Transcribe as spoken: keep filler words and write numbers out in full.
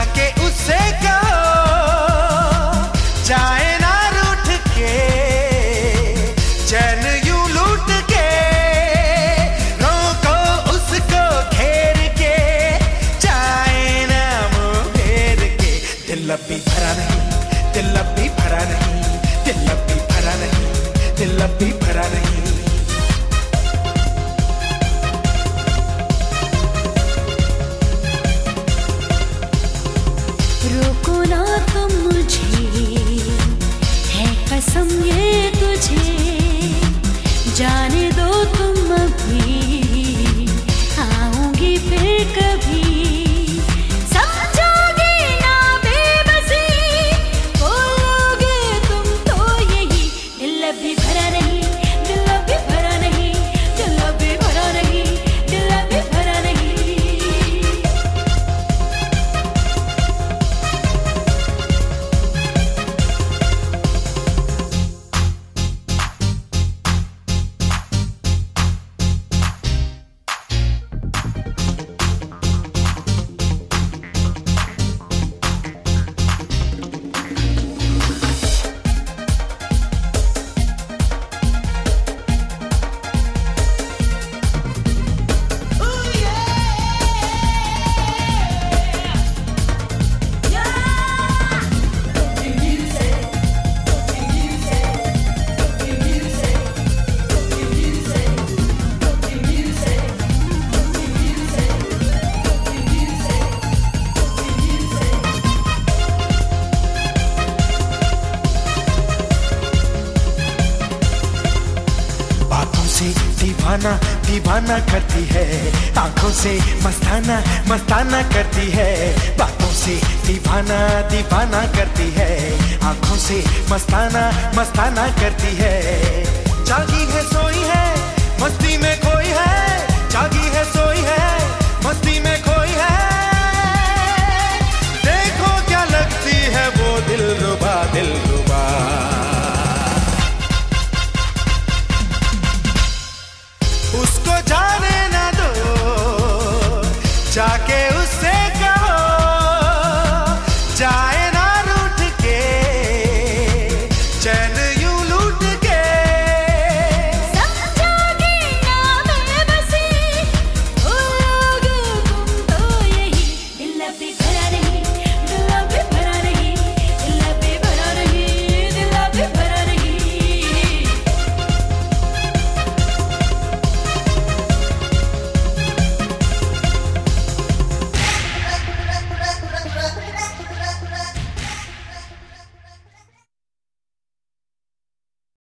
जाके उससे कहो जाए ना रूठ के, चैन यूं लूट के, रोको उसको घेर के, जाए ना मुँह फेर के। दिल अब भी भरा नहीं, दिल अब भी भरा नहीं, दिल अब भी भरा नहीं, दिल अब भी भरा नहीं। रोको ना तुम मुझे, है कसम ये तुझे, जाने दो तुम अभी, आऊंगी फिर कभी। समझोगे ना बेबसी, बोलोगे तुम तो यही। दिल अभी भरा नहीं, दिल अभी भरा नहीं, दिल अभी भरा नहीं, दिल अभी भरा नहीं। दीवाना दीवाना करती है, आंखों से मस्ताना मस्ताना करती है, बातों से दीवाना दीवाना करती है, आंखों से मस्ताना मस्ताना करती है। जागी है सोई है मस्ती में खोई है, जागी है सोई है मस्ती में खोई है, देखो क्या लगती है वो दिलरुबा दिलरुबा। उसको जाने ना दो जाके